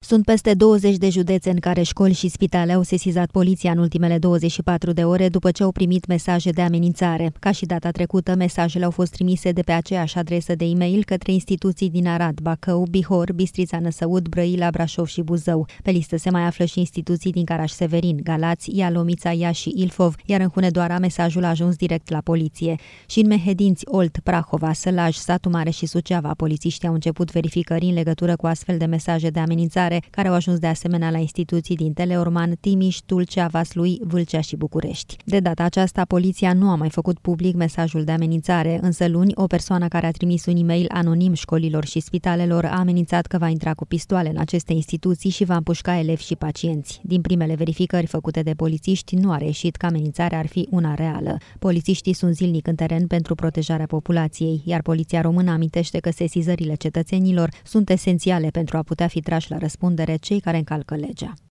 Sunt peste 20 de județe în care școli și spitale au sesizat poliția în ultimele 24 de ore după ce au primit mesaje de amenințare. Ca și data trecută, mesajele au fost trimise de pe aceeași adresă de e-mail către instituții din Arad, Bacău, Bihor, Bistrița Năsăud, Brăila, Brașov și Buzău. Pe listă se mai află și instituții din Caraș-Severin, Galați, Ialomița, Iași și Ilfov, iar în Hunedoara mesajul a ajuns direct la poliție. Și în Mehedinți, Olt, Prahova, Sălaj, Satu Mare și Suceava, polițiștii au început verificări în legătură cu astfel de mesaje de amenințare, care au ajuns de asemenea la instituții din Teleorman, Timiș, Tulcea, Vaslui, Vâlcea și București. De data aceasta, poliția nu a mai făcut public mesajul de amenințare, însă luni, o persoană care a trimis un e-mail anonim școlilor și spitalelor a amenințat că va intra cu pistoale în aceste instituții și va împușca elevi și pacienți. Din primele verificări făcute de polițiști, nu a reieșit că amenințarea ar fi una reală. Polițiștii sunt zilnic în teren pentru protejarea populației, iar Poliția Română amintește că sesizările cetățenilor sunt esențiale pentru a putea fi trași la răspundere cei care încalcă legea.